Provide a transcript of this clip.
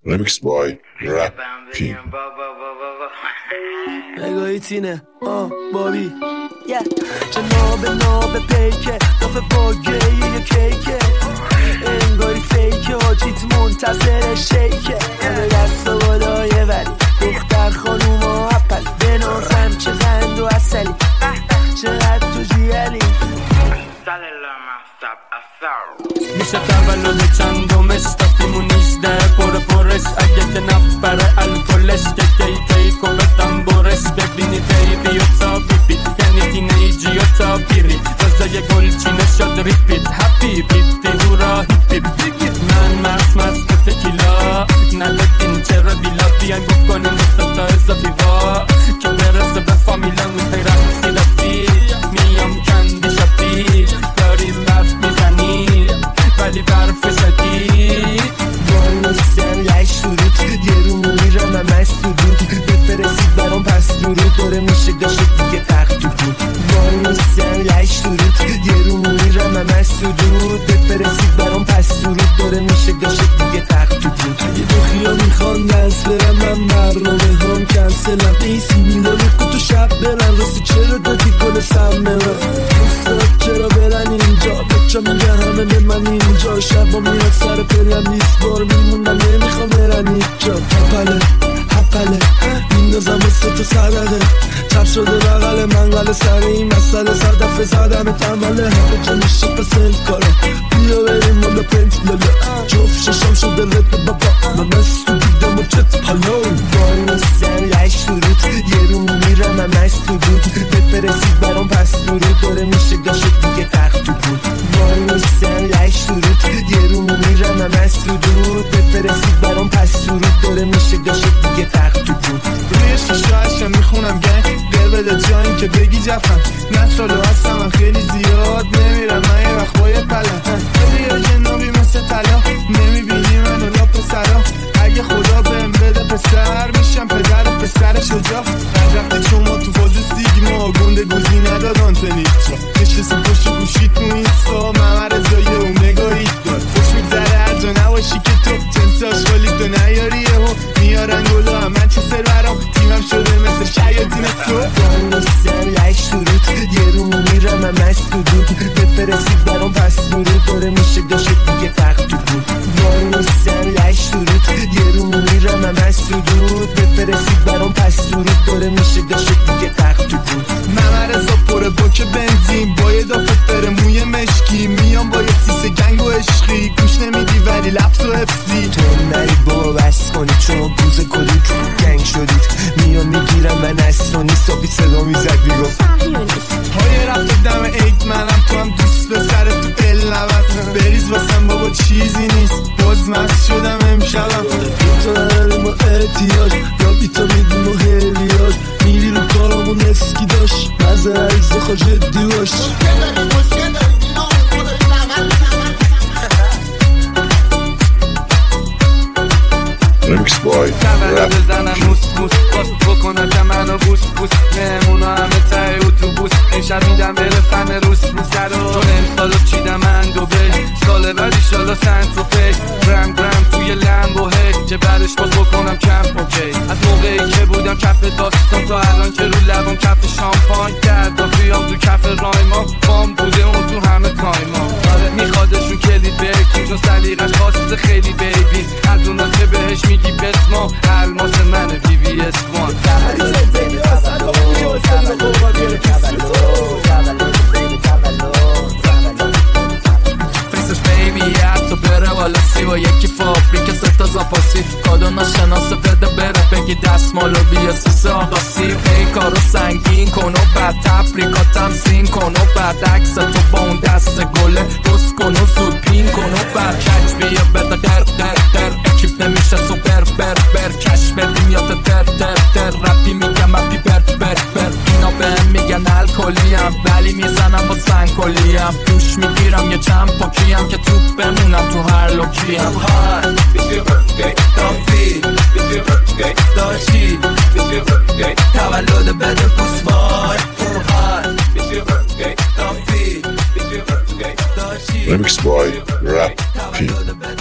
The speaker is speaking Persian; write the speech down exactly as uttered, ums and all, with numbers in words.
Remix boy rap team. نگاهی تینه آه بابی جناب ناب پیکه دافه باگه یه کیکه انگاری فیکه حاجیت منتظر شیکه همه دست و بالای ولی دختر خانوم و اپل بنازم چه غند و اصلی چقدر تو جیالی میشه تولد چندمش تفتیمون نیزده پر پرش اگه که نبره الکلش که کی کی کوبتم برش ببینی بیبی و تا بیبی یعنی تینیجی و تا بیری رزای گلچینه شد ریپیت هپی بیتی دورا هیپی بگید من مست مست تکیلا ندادین چرا بیلا بیان بکنیم مثل تا ازابی وا که برسه به فامیلم و خیرم سیلاسی میام کندی شدی داری برف میزنی ولی برف شدید وای نسیم لش درود یه رو میرم هم از درود بفرستید برام پس درود داره میشه داشته دیگه تخت تو بود وای نسیم لش درود یه رو میرم هم از درود بفرستید برام پس درود داره میشه داشته دیگه تخت تو بود اگه دخیا میخوان دنس برم من برنامه هم کنسلم نیست میداره که تو شب برن راستی چرا دادی گل سم برن استاد چرا برن اینجا بچه میگه همه به من اینجا شبا میاد سر پلم نیست بار میمونم نمیخوام برن اینجا هپله هپله میندازم واسه تو صدقه چپ شده بغل منقل سر این مسئله سر دفعه زدم تنبله همه جا میشه پسند کارم بیا بریم والا پنت لالا جفت ششم شده رد بابا من از تو دیدم و چت هالو وای نسیم لش درود یه رو میرم هم از تو دود بفرستید برام پس درود داره میشه داشته دیگه تخت تو بود وای نسیم لش درود یه رو میرم هم از تو دود بفرستید برام پس درود داره میشه داشته دیگه تخت تو بود روی شیشه هشم میخونم گنگ دل بده جایی که بگی جفن نشالو هستم من خیلی زیاد نمیرم من یه وقت با یه پلن خیلی یه جنابی مثل طلا نمیبینی منو لا پسرا اگه خدا بهم بده پسر میشم پدر پسر شجاع رفتی چون ما تو فاز سیگما گنده گوزی نداد آنتونیچا نشستی پشت گوشی تو اینستا ممر ازای اومگا هیت داد خوش میگذره هر جا نباشی که تو جنس آشغالی تو نیاری یهو میارن گلا هم من چه سر برام تیمم شده مثل شیاطین تو وای نسیم لش درود یه رو میرم هم از تو دود بفرستید برام پس درود داره میشه داشته دیگه تخت تو بود وای نسیم لش درود یه رو میرم هم از تو دود بفرستید برام پس درود داره میشه داشته دیگه تخت تو بود ممر ازا پره باک بنزین با یه دافت بره موی مشکی میام با یه سیسه گنگ و عشقی گوش نمیدی ولی لفظ و حفظی تو نری بابا بس کنید شما بوز کلید گنگ شدید میام میگیرم من از تو نیست آبی صدا میزد میگفت های رفت دم عید منم تو هم دوست به سر تو دل نبت بریز واسم بابا چیزی نیست باز مست شدم امشبم تو نداریم ما احتیاج یا بی تو میدیم و هلیاج میری رو کارمون اسکی داشت مزه عریضه خواه جدی باش Remix boy rap بزنم موس موس باز بکنم منو بوس بوس مهمونا همه تای اتوبوس این شب میدم بره فن روس روسه رو چون امسالو چیدم من دو بی سال بعد ایشالا سنت رو پی گرم گرم توی لمبو هی که بعدش باز بکنم کمپ اوکی از موقعی که بودم کف داستان تا الان که رو لبم کف شامپان کرد بیام تو کف رایما بام بوده اون تو همه تایما آره میخوادشون کلید برکیم چون سلیقش خواسته خیلی بیبی از اون که بهش میگی بسما الماس منه بی بی اس وان فیسش بیبی حتی بره والا سی و یکی فابریک ستا زاپاسی کادو ناشناسه بده بره بگی دستمالو بیا سیسه آقاسی ای کارو سنگین کن و بعد تبریکا تمسین کن و بعد عکس تو با اون دست گله دوست کن و زود پین کن و بعد کچ بیا بده در در در اکیپ نمیشه سوپر بر بر کش بدیم یا در در در رپی میگم اپی بر بر بر اینا بهم میگن الکلیم ولی میزنم با سنگولیم دوش میگیرم یه چند پاکیم که توپ بمونم تو هر لوکیم های بیشی برگی دافی بیشی برگی داشی بیشی برگی تولد بده بوس وای های بیشی برگی دافی بیشی برگی داشی Remix boy rap team